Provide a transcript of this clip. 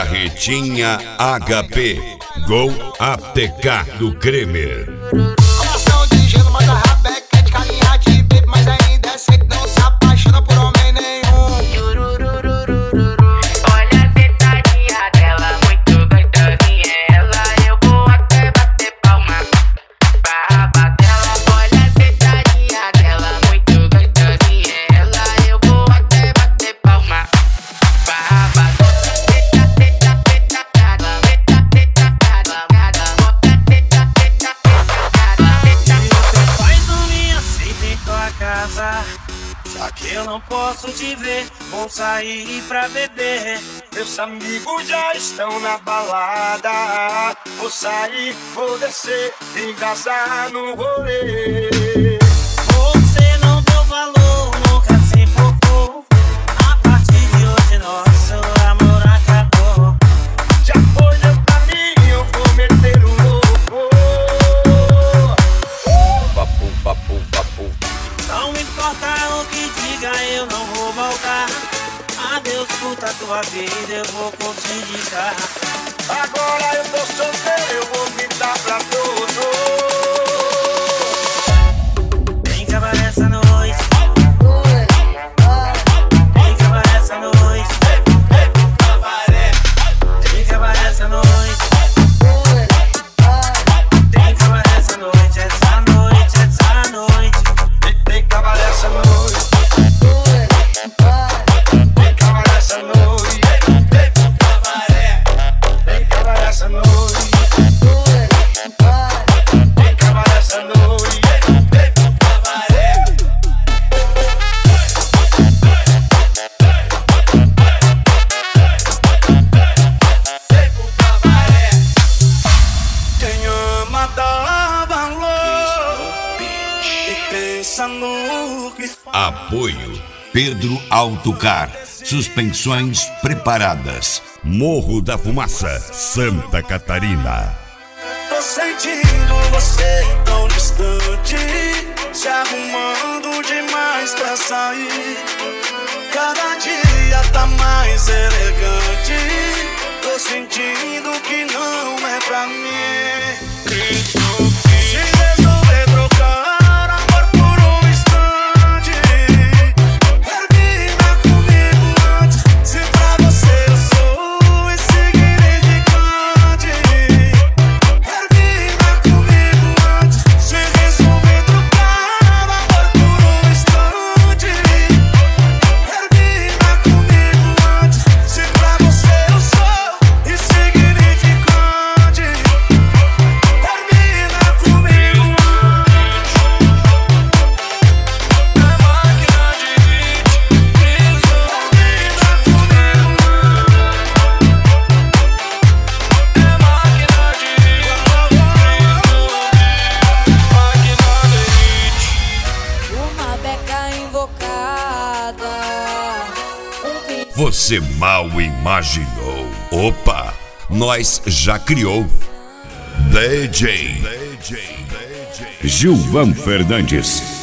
Carretinha HP. Gol APK do Kremer. Coração de gelo, manda rabeca, é de carinha de bebê, mas ainda é seco, não se apaixona por homem nenhum. Olha a sentadinha dela, muito gostosinha ela. Eu vou até bater palma pra batela. Olha a sentadinha dela, muito gostosinha ela. Eu vou até bater palma pra batela. Já que eu não posso te ver, vou sair pra beber. Meus amigos já estão na balada. Vou sair, vou descer, engasar no rolê. Você não deu valor, nunca se importou. A partir de hoje nosso amor acabou. Já foi, deu pra mim, eu vou meter o louco. Papo, papo, papo. Não importa o que diga, eu não vou voltar. Adeus, puta, tua vida, eu vou conseguir. Agora eu tô solteiro, eu vou me dar pra todo. Vem cabaré essa noite. Vem cabaré essa noite. Vem cabaré essa noite. Vem cabaré essa noite, essa noite, essa noite. Vem cabaré essa noite. Vem cabaré essa noite. Vem cabaré essa noite. Vem cabaré essa noite. Quem ama dá valor e pensa no que faz. Apoio Pedro Autocar. Suspensões preparadas. Morro da Fumaça, Santa Catarina. Tô sentindo você tão distante, se arrumando demais pra sair. Cada dia tá mais elegante. Tô sentindo que não é pra mim. Se resolver trocar amor por um instante, termina comigo antes. Se pra você eu sou insignificante, termina comigo antes. Se resolver trocar amor por um instante, termina comigo antes. Se pra você eu sou insignificante, termina comigo antes. É máquina de hit, termina comigo antes. É máquina de hit, máquina de hit. Uma beca invocada. Você mal imaginou. Opa, nós já criou. DJ Gilvan Fernandes.